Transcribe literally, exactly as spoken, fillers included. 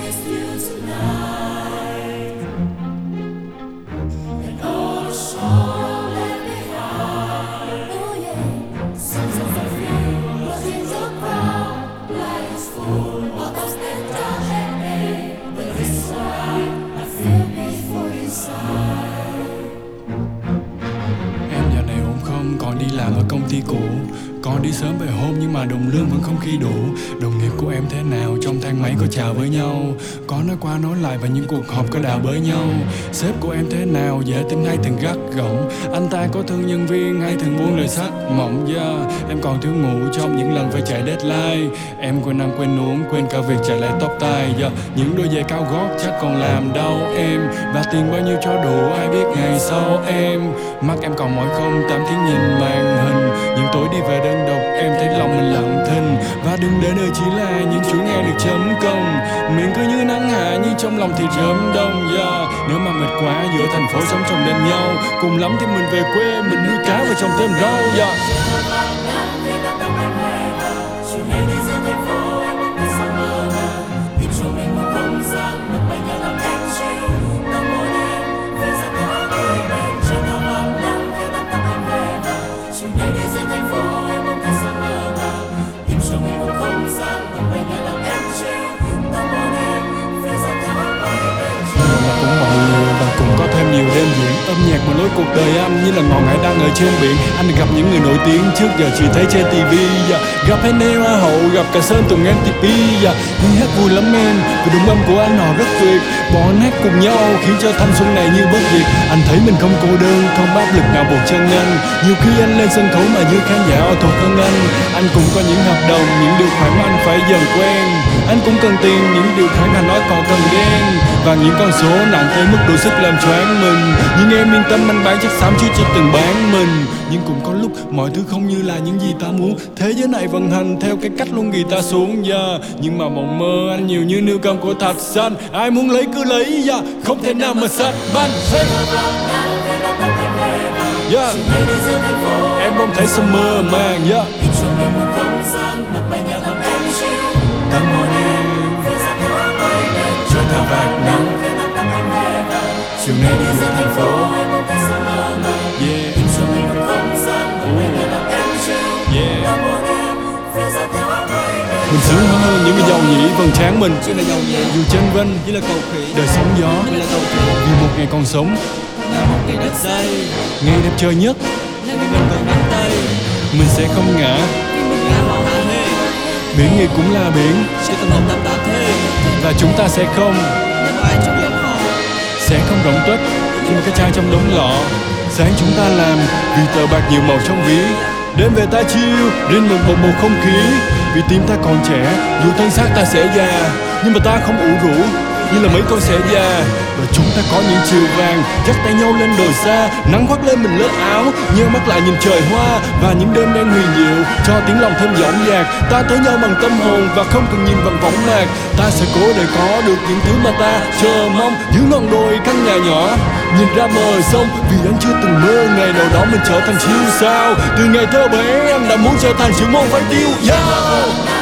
miss you tonight, and all the sorrow left behind. Oh yeah, sometimes I feel lost in the crowd, life is full of ups and downs, hey, but this time I feel before inside. Em giờ này ổn không? Còn đi làm ở công ty cũ, còn đi sớm về hôm nhưng mà đồng lương vẫn không khi đủ. Đồng nghiệp của em thế nào? Trong thang máy có chào với nhau, có nói qua nói lại và những cuộc họp có đào bới nhau. Sếp của em thế nào? Dễ tính hay thường gắt gỏng? Anh ta có thương nhân viên hay thường buông lời sắc mộng? Yeah. Em còn thiếu ngủ trong những lần phải chạy deadline. Em quên ăn quên uống, quên cả việc chạy lại tóc tai. Yeah. Những đôi giày cao gót chắc còn làm đau em, và tiền bao nhiêu cho đủ ai biết ngày sau em. Mắt em còn mỏi không? Tám tiếng nhìn màn hình, những tối đi về đơn độc em thấy lòng mình lặng thinh. Và đừng để đời chỉ là những chuỗi nghe được chấm công. Miệng cứ như nắng hạ nhưng trong lòng thì rớm đông. Yeah. Nếu mà mệt quá giữa thành phố sống chồng lên nhau, cùng lắm thì mình về quê mình nuôi cá và trồng thêm rau. Yeah. Nhiều đêm diễn âm nhạc mà lối cuộc đời anh như là ngọn hải đăng ở trên biển. Anh được gặp những người nổi tiếng trước giờ chỉ thấy trên tivi. Yeah. Gặp Henry Hoa hậu, gặp cả Sơn Tùng em tê pê. Yeah. Nhưng hát vui lắm em, vì đúng âm của anh họ rất tuyệt. Bọn anh hát cùng nhau khiến cho thanh xuân này như bất diệt. Anh thấy mình không cô đơn, không áp lực nào buộc chân anh. Nhiều khi anh lên sân khấu mà như khán giả thuộc hơn anh. Anh cũng có những hợp đồng, những điều khoản mà anh phải dần quen. Anh cũng cần tiền, những điều khoản anh nói còn cần đen. Và những con số nặng tới mức đủ sức làm choáng mình. Nhưng em yên tâm anh bán chắc xám chứ chưa từng bán mình. Nhưng cũng có lúc mọi thứ không như là những gì ta muốn. Thế giới này vận hành theo cái cách luôn ghi ta xuống. Yeah. Nhưng mà mộng mơ anh nhiều như nêu cầm của thạch xanh. Ai muốn lấy cứ lấy, yeah. Không thể nào mà sát banh. Hey. Yeah. Em không thể sao mơ màng. Yeah. Cảm ơn em cho ta vạt nắng. Chiều nay đi giữa thành phố. Yeah. Yeah. Mình sướng hơn những cái dòng nhĩ vầng trán mình. Chỉ là dòng nhĩ dù chân vân chỉ là cầu khỉ. đời sóng gió Chỉ là cầu khỉ. vì một ngày còn sống Là một ngày đất dày. ngày đẹp trời nhất Là ngày mình vẫn nắm tay. mình sẽ không ngã. Khi mình ngã họ hạ hê. Biển người cũng là biển, Sẽ tâm hồn tạm tạm thế. và chúng ta sẽ không Nhưng mà ai trong lòng họ sẽ không rỗng tuếch như một cái chai trong đống lọ. Sáng chúng ta làm vì tờ bạc nhiều màu trong ví, đêm về ta chiêu riêng một bầu bầu không khí. Vì tim ta còn trẻ, dù thân xác ta sẽ già, nhưng mà ta không ủ rũ như là mấy con sẽ già. Và chúng ta có những chiều vàng dắt tay nhau lên đồi xa, nắng khoác lên mình lớp áo, nheo mắt lại nhìn trời hoa và những đêm đen huyền diệu cho tiếng lòng thêm dõng dạc. Ta tới nhau bằng tâm hồn và không cần nhìn bằng võng mạc. Ta sẽ cố để có được những thứ mà ta chờ mong dưới ngọn đồi căn nhà nhỏ nhìn ra bờ sông. Vì anh chưa từng mơ ngày nào đó mình trở thành siêu sao. Từ ngày thơ bé anh đã muốn trở thành siêu môn phải tiêu. Yeah.